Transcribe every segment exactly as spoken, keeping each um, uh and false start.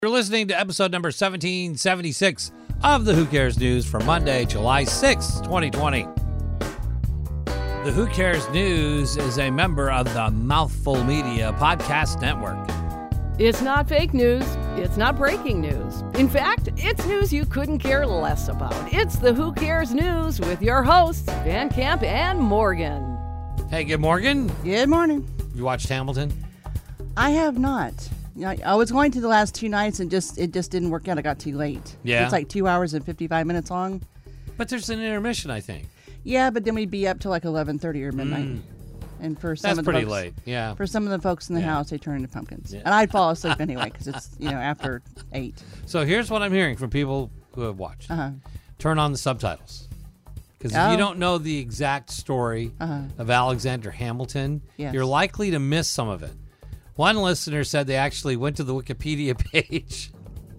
You're listening to episode number seventeen seventy-six of the Who Cares News for Monday, July sixth, twenty twenty. The Who Cares News is a member of the Mouthful Media Podcast Network. It's not fake news. It's not breaking news. In fact, it's news you couldn't care less about. It's the Who Cares News with your hosts, Van Camp and Morgan. Hey, good Morgan. Good morning. You watched Hamilton? I have not. You know, I was going to the last two nights and just it just didn't work out. I got too late. Yeah. It's like two hours and fifty-five minutes long. But there's an intermission, I think. Yeah, but then we'd be up till like eleven thirty or midnight. Mm. And for some That's of the pretty folks, late, yeah. For some of the folks in the Yeah. house, they turn into pumpkins. Yeah. And I'd fall asleep anyway because it's, you know, after eight. So here's what I'm hearing from people who have watched. Uh-huh. Turn on the subtitles. Because if Oh. you don't know the exact story Uh-huh. of Alexander Hamilton, Yes. you're likely to miss some of it. One listener said they actually went to the Wikipedia page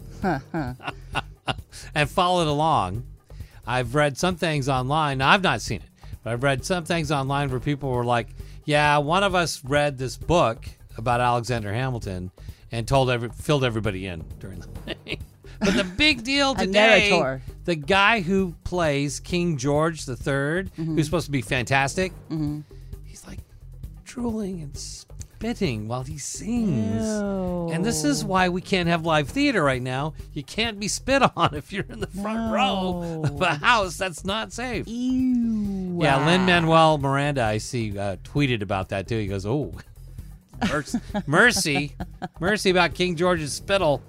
and followed along. I've read some things online. Now, I've not seen it, but I've read some things online where people were like, yeah, one of us read this book about Alexander Hamilton and told every, filled everybody in during the thing. But the big deal A today, narrator. the guy who plays King George the Third, Mm-hmm. who's supposed to be fantastic, he's like drooling and spitting while he sings. Ew. And this is why we can't have live theater right now. You can't be spit on if you're in the front No. row of a house. That's not safe. Ew. Yeah, Lin-Manuel Miranda, I see, uh, tweeted about that too. He goes, oh, mercy, mercy, mercy about King George's spittle.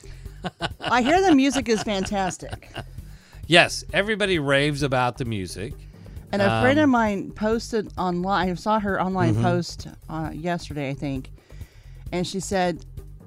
I hear the music is fantastic. Yes, everybody raves about the music. And a friend Um, of mine posted online, I saw her online Mm-hmm. post uh, yesterday, I think, and she said,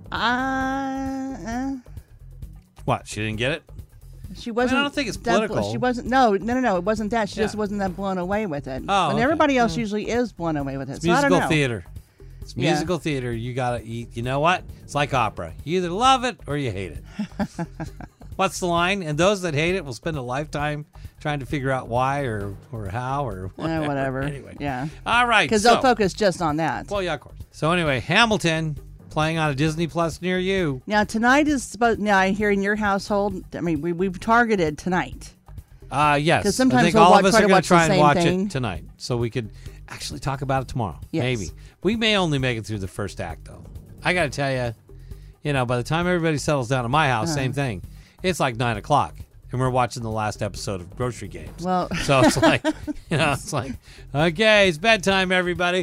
uh, uh, What, she didn't get it? she wasn't. don't think it's that bl- political. She wasn't, no, no, no, no, it wasn't that. She just Yeah. wasn't that blown away with it. Oh, and okay. everybody else usually is blown away with it. It's so I don't musical know. theater. It's Yeah. musical theater. You gotta eat. You know what? It's like opera. You either love it or you hate it. What's the line? And those that hate it will spend a lifetime trying to figure out why or or how or Eh, whatever. whatever. Anyway. Yeah. All right. Because so, they'll focus just on that. Well, yeah, of course. So anyway, Hamilton playing on a Disney Plus near you. Now, tonight is supposed, now I hear in your household, I mean, we, we've targeted tonight. Uh, yes. 'Cause sometimes I think we'll all watch- of us try are to going watch to the try and same watch thing. it tonight so we could actually talk about it tomorrow. Yes. Maybe. We may only make it through the first act, though. I got to tell you, you know, by the time everybody settles down at my house, Uh-huh. same thing. It's like nine o'clock, and we're watching the last episode of Grocery Games. Well, So it's like, you know, it's like, okay, it's bedtime, everybody.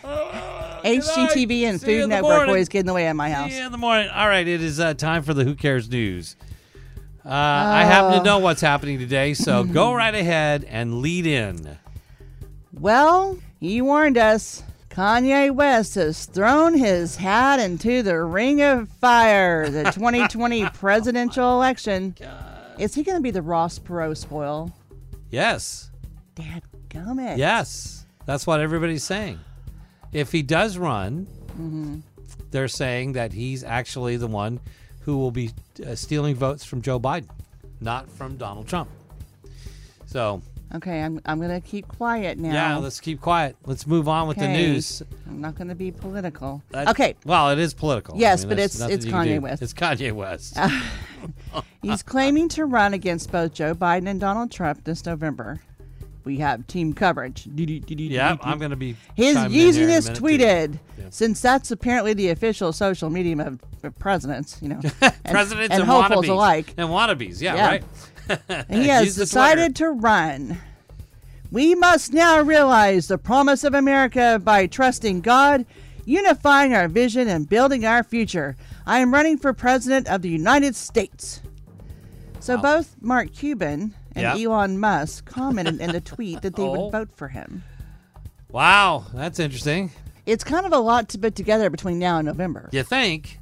Uh, H good G night. T V and See you Food in the Network morning. always get in the way of my house. See you in the morning. All right, it is uh, time for the Who Cares News. Uh, I happen to Oh. know what's happening today, so go right ahead and lead in. Well, he warned us. Kanye West has thrown his hat into the ring of fire. The twenty twenty presidential election. Is he going to be the Ross Perot spoil? Yes. Dadgummit. Yes. That's what everybody's saying. If he does run, Mm-hmm. they're saying that he's actually the one who will be uh, stealing votes from Joe Biden, not from Donald Trump. So, Okay, I'm I'm going to keep quiet now. yeah, let's keep quiet. Let's move on with the Okay. news. I'm not going to be political. That- Okay. Well, it is political. Yes, I mean, but there's it's- nothing it's you can Kanye do. West. It's Kanye West. He's claiming to run against both Joe Biden and Donald Trump this November. We have team coverage. yeah, I'm going to be His chiming in here in a Yeeziness minute, too. tweeted, Yeah. since that's apparently the official social medium of of presidents, you know, and, Presidents and and, hopefuls wannabes. alike. And wannabes, yeah, Yeah. right? And he has Use the decided to run. We must now realize the promise of America by trusting God, unifying our vision, and building our future. I am running for president of the United States. So Wow. both Mark Cuban and Yep. Elon Musk commented in the tweet that they Oh. would vote for him. Wow, that's interesting. It's kind of a lot to put together between now and November. You think?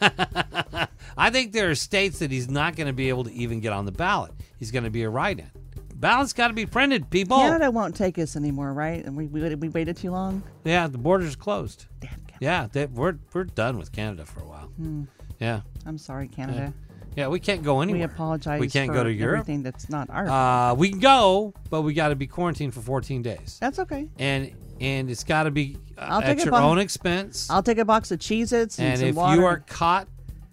I think there are states that he's not going to be able to even get on the ballot. He's going to be a write-in. Ballot's got to be printed, people. Canada won't take us anymore, right? And we we, we waited too long. Yeah, the border's closed. Damn, Yeah, they, we're we're done with Canada for a while. Hmm. Yeah, I'm sorry, Canada. yeah, we can't go anywhere. We apologize. We can't for go to Europe. everything that's not our. Uh, we can go, but we got to be quarantined for fourteen days, that's okay. and and it's got to be uh, I'll at take a your bo- own expense. I'll take a box of Cheez-Its and, and some if water. you are caught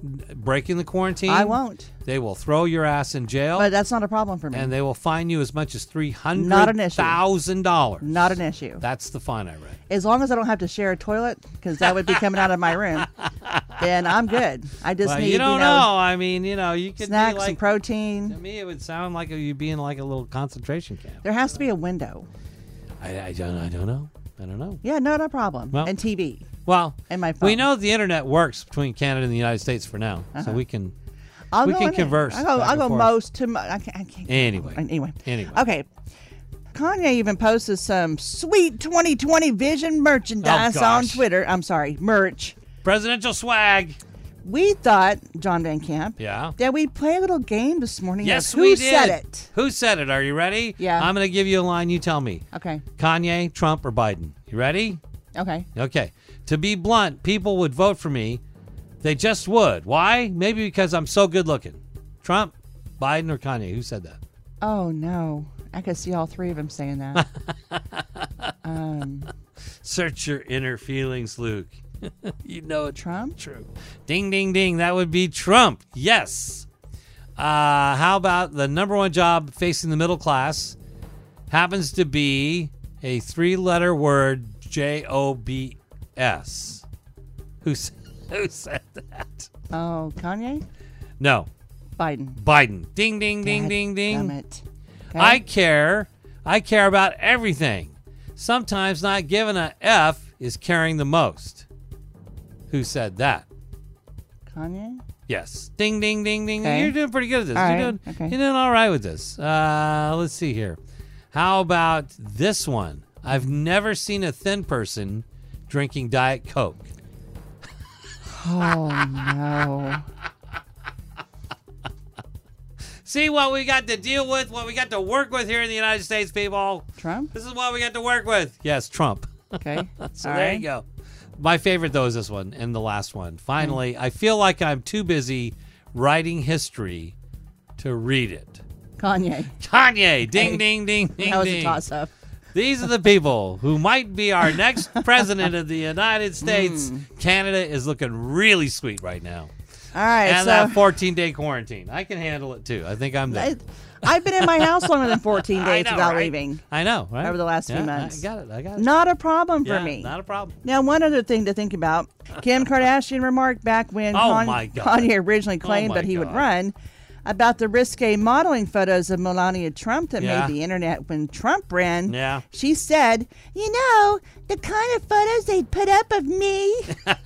breaking the quarantine, I won't. They will throw your ass in jail. But that's not a problem for me. And they will fine you as much as three hundred thousand dollars. Not an issue. That's the fine I read. As long as I don't have to share a toilet, because that would be coming out of my room, then I'm good. I just well, need, you don't you know, know. I mean, you know, you could snacks be like, and protein. To me, it would sound like you'd be in like a little concentration camp. There has to be a window. I, I don't. I don't know. I don't know. Yeah, no, no problem. Well, and T V. Well, and my phone. We know the internet works between Canada and the United States for now, uh-huh. so we can. I'll we go can in converse. I'll go, I'll go forth. most to. Mo- I can't, I can't. Anyway. Anyway. Anyway. Okay. Kanye even posted some sweet twenty twenty vision merchandise oh, on Twitter. I'm sorry, merch. Presidential swag. We thought, John Van Camp, yeah. that we'd play a little game this morning. Yes, who we did. said it? Who said it? Are you ready? Yeah. I'm going to give you a line. You tell me. Okay. Kanye, Trump, or Biden? You ready? Okay. Okay. To be blunt, people would vote for me. They just would. Why? Maybe because I'm so good looking. Trump, Biden, or Kanye? Who said that? Oh, no. I could see all three of them saying that. um, Search your inner feelings, Luke. You know it's Trump? True. Ding, ding, ding. That would be Trump. Yes. Uh, how about the number one job facing the middle class happens to be a three-letter word, J O B S. Who, who said that? Oh, Kanye? No. Biden. Biden. Ding, ding, ding, God ding, ding. Damn it. Okay. I care. I care about everything. Sometimes not giving a F is caring the most. Who said that? Kanye? Yes. Ding, ding, ding, ding. Okay. You're doing pretty good at this. All You're, right. doing, Okay. you're doing all right with this. Uh, let's see here. How about this one? I've never seen a thin person drinking Diet Coke. Oh, no. See what we got to deal with, what we got to work with here in the United States, people. Trump? This is what we got to work with. Yes, Trump. Okay. So All there right. you go. My favorite, though, is this one and the last one. Finally, I feel like I'm too busy writing history to read it. Kanye. Kanye. Ding, Hey, ding, ding, ding, That was ding. a toss-up. These are the people who might be our next president of the United States. Mm. Canada is looking really sweet right now. All right, And so that fourteen-day quarantine. I can handle it, too. I think I'm there. I, I've been in my house longer than fourteen I days know, without right? leaving. I know, right? Over the last few Yeah, months. I got it. I got it. Not a problem for Yeah, me. Not a problem. Now, one other thing to think about. Kim Kardashian remarked back when Oh, Con- my God. Kanye originally Oh, claimed my that he would God. run about the risque modeling photos of Melania Trump that Yeah. made the internet when Trump ran. Yeah. She said, you know, the kind of photos they'd put up of me.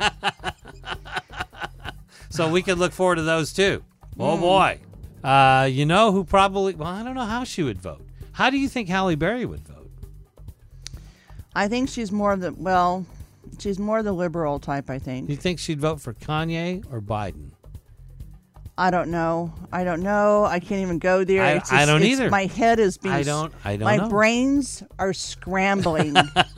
So we could look forward to those, too. Oh, Mm. boy. Uh, you know who probably... Well, I don't know how she would vote. How do you think Halle Berry would vote? I think she's more of the, well, she's more the liberal type, I Do think. you think she'd vote for Kanye or Biden? I don't know. I don't know. I can't even go there. I- It's I just- don't it's- either. My head is being. I don't- I don't My know. brains are scrambling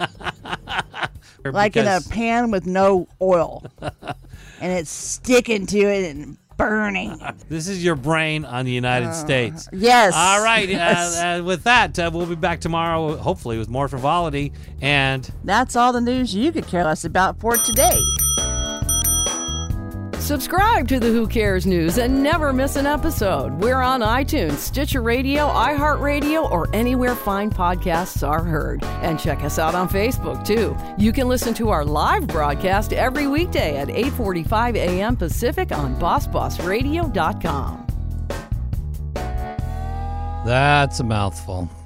like in a Because- pan with no oil, and it's sticking to it and burning. This is your brain on the United States. Yes. All right. Yes. Uh, uh, with that, uh, we'll be back tomorrow, hopefully, with more frivolity. And That's all the news you could care less about for today. Subscribe to the Who Cares News and never miss an episode. We're on iTunes, Stitcher Radio, iHeartRadio, or anywhere fine podcasts are heard. And check us out on Facebook, too. You can listen to our live broadcast every weekday at eight forty-five a.m. Pacific on boss boss radio dot com. that's a mouthful.